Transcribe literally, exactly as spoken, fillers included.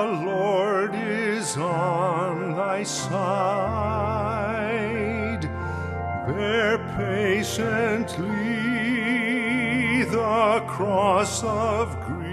Lord is on thy side. Bear patiently the cross of grief.